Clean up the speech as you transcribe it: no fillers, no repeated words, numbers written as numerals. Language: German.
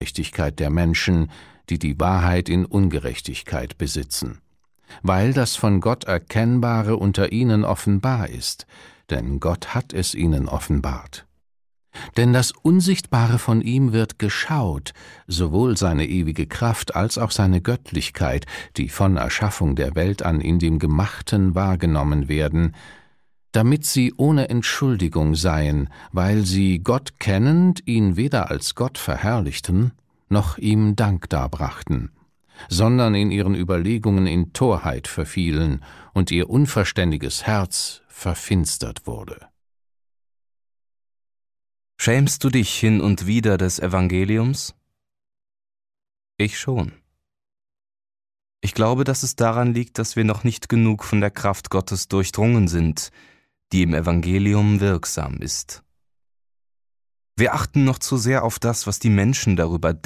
Gerechtigkeit der Menschen, die die Wahrheit in Ungerechtigkeit besitzen, weil das von Gott Erkennbare unter ihnen offenbar ist, denn Gott hat es ihnen offenbart. Denn das Unsichtbare von ihm wird geschaut, sowohl seine ewige Kraft als auch seine Göttlichkeit, die von Erschaffung der Welt an in dem Gemachten wahrgenommen werden, damit sie ohne Entschuldigung seien, weil sie Gott kennend ihn weder als Gott verherrlichten, noch ihm Dank darbrachten, sondern in ihren Überlegungen in Torheit verfielen und ihr unverständiges Herz verfinstert wurde. Schämst du dich hin und wieder des Evangeliums? Ich schon. Ich glaube, dass es daran liegt, dass wir noch nicht genug von der Kraft Gottes durchdrungen sind, die im Evangelium wirksam ist. Wir achten noch zu sehr auf das, was die Menschen darüber